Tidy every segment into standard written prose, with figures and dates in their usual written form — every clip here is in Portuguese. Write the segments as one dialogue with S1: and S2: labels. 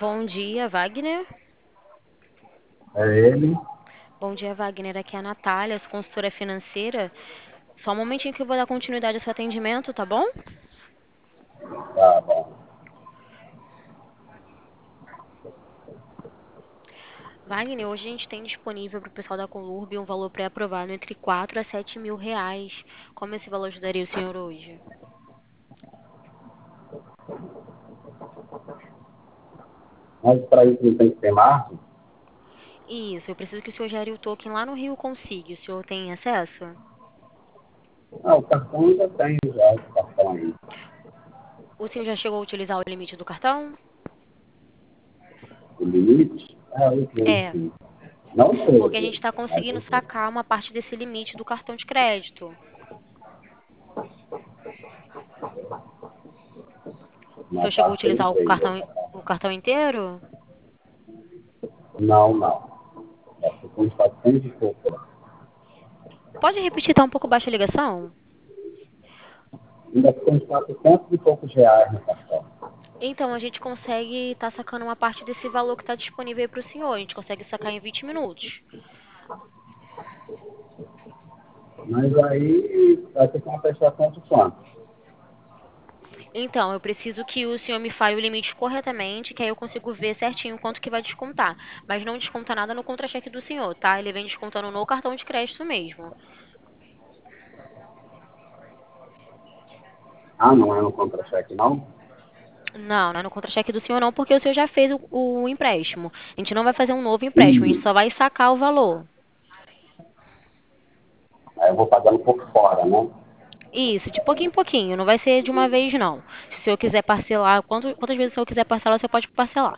S1: Bom dia, Wagner.
S2: É ele?
S1: Bom dia, Wagner. Aqui é a Natália, sou consultora financeira. Só um momentinho que eu vou dar continuidade ao seu atendimento, tá bom?
S2: Tá bom.
S1: Wagner, hoje a gente tem disponível para o pessoal da Colurb um valor pré-aprovado entre 4 a 7 mil reais. Como esse valor ajudaria o senhor hoje?
S2: Mas para isso não tem que ter margem?
S1: Isso, eu preciso que o senhor gere o token lá no Rio Consigue. O senhor tem acesso?
S2: Ah, o cartão ainda tem já, esse cartão aí.
S1: O senhor já chegou a utilizar o limite do cartão?
S2: O limite? Ah, eu tenho
S1: É,
S2: sim. Não
S1: porque a gente
S2: todo,
S1: está
S2: mas
S1: conseguindo
S2: eu tenho.
S1: sacar uma parte desse limite do cartão de crédito. O
S2: Na
S1: senhor chegou a
S2: parte eu
S1: utilizar
S2: entrei.
S1: o cartão inteiro?
S2: Não, não. Já ficou uns 400 e pouco lá.
S1: Pode repetir, tá um pouco baixa a ligação?
S2: Ainda ficou uns 400 e poucos reais no cartão.
S1: Então, a gente consegue estar sacando uma parte desse valor que está disponível aí para o senhor. A gente consegue sacar em 20 minutos.
S2: Mas aí vai ter que uma prestação de quanto?
S1: Então, eu preciso que o senhor me fale o limite corretamente, que aí eu consigo ver certinho quanto que vai descontar. Mas não desconta nada no contra-cheque do senhor, tá? Ele vem descontando no cartão de crédito mesmo.
S2: Ah, não é no contra-cheque, não?
S1: Não, não é no contra-cheque do senhor não, porque o senhor já fez o empréstimo. A gente não vai fazer um novo empréstimo, a gente
S2: Sim.
S1: só vai sacar o valor.
S2: Aí eu vou pagando por fora, né?
S1: Isso, de pouquinho em pouquinho, não vai ser de uma vez não. Se o senhor quiser parcelar, quantas vezes o senhor quiser parcelar, você pode parcelar.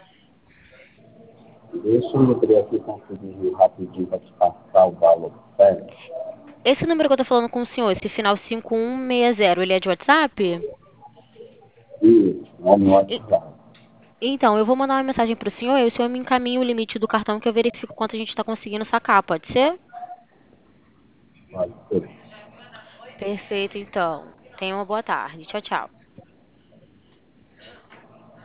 S2: Deixa eu abrir aqui conseguir rapidinho para te passar o valor certo.
S1: Esse número que eu tô falando com o senhor, esse final 5160, ele é de WhatsApp?
S2: Isso, no
S1: E-
S2: WhatsApp.
S1: Então, eu vou mandar uma mensagem pro senhor e o senhor me encaminha o limite do cartão que eu verifico quanto a gente está conseguindo sacar, pode ser?
S2: Pode ser.
S1: Perfeito, então. Tenha uma boa tarde. Tchau, tchau.